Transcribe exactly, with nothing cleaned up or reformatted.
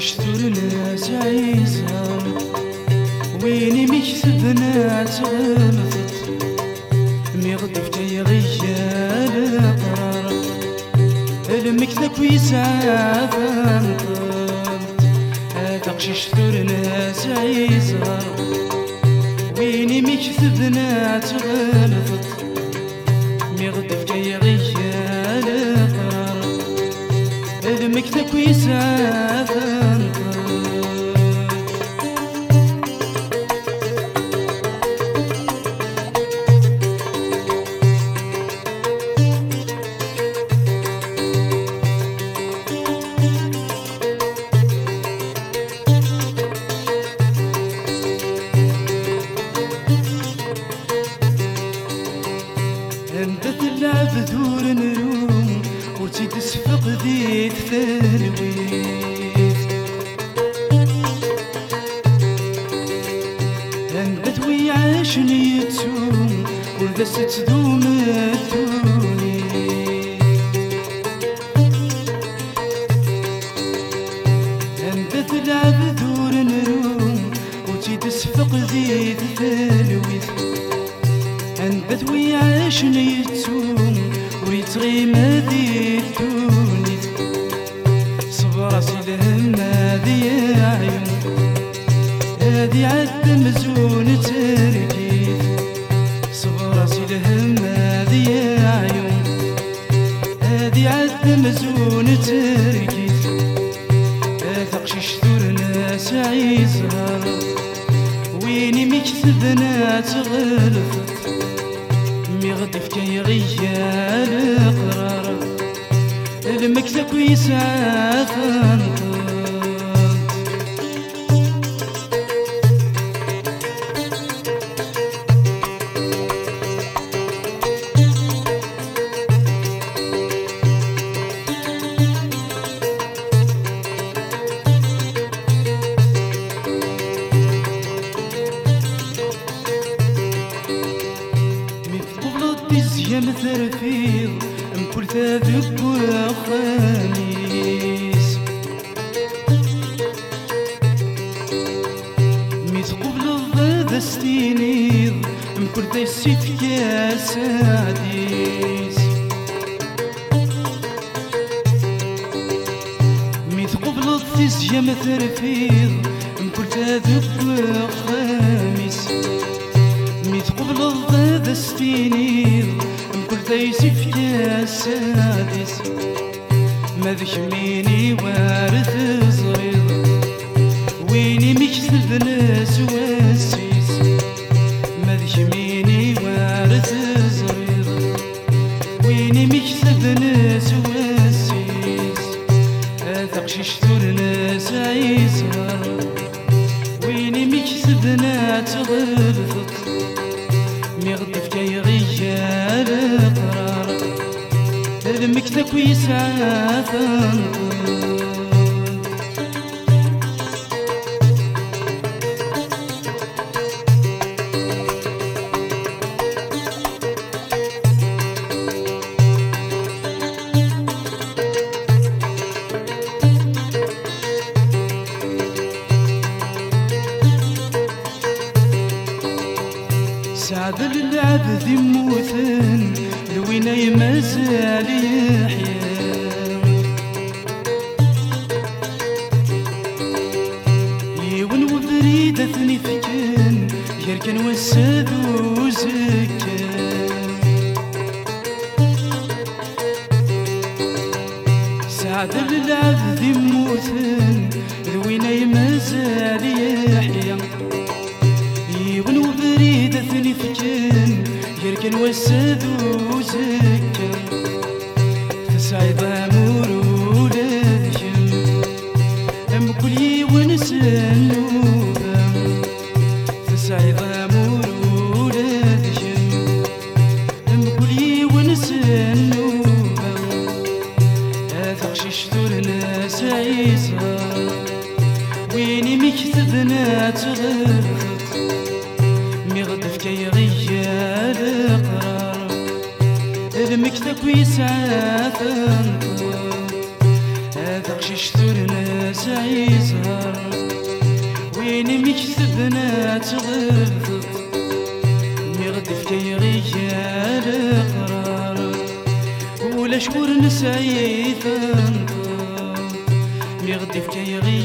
شتور ناس عيزها ويني مكتبنا تغلطت مي غدف جاي غيال قرار المكتب ويسعى فانطلت هذاك شتور ناس عيزها ويني مكتبنا تغلطت مي غدف جاي غيال قرار المكتب ويسعى فانطلت انت تلعب دور نروم ورتي تسفق ذي الثلويث انت توي عاشني تسوم وذا ستدوم الدوني انت تلعب دور نروم ورتي تسفق ذي الثلويث انت توي عاشني تسوم ويتغيم هذي الدوني صبر راسي لهم هذي عيون هذي عد مزون تركيث صبر راسي لهم هذي عيون هذي عد مزون تركيث هذاك شتور ناس عيزها ويني مكتبنا تغلفت مي غدف كي غيال قرار المكتب ويسعى فانطلت زيان ثرفيض مكل ثاذب وخميس ميت قبل الضاد ستينيض مكل ذا السيف كاس عديس ميت قبل الزيان ثرفيض مكل ثاذب وخميس ميت قبل الضاد ستينيض مكل تيسف يا سادس ما ذك ميني وارث صغير ويني مكتب ناس واسيس ما ذك ميني وارث صغير ويني مكتب ناس واسيس هذاك شتور ناس عيزها ويني مكتبنا تغلطت مي غدف جاي غيال قرار المكتب ويسعى فانطلت سعد العبد يموتن لوين يمازال يحيا يون وبريدة ثني فكن يركن وساد وزكان سعد العبد يموتن لوين يمازال يحيا يون وبريدة ثني فكن يركن وساد وزكا تسعد امور ولادكم ام كل يونس النوبة تسعد امور ولادكم ام كل يونس النوبة هذاك شتور ناس عيزها ويني مكتبنا تغلطت مي غدف كي غيال قرار المكتب ويسعى فانطلت هذاك ششترنا سعيزهر وين مكتبنا تغفض مغدف كي رجال قرار ولا شكور نسعي ثنطر مغدف كي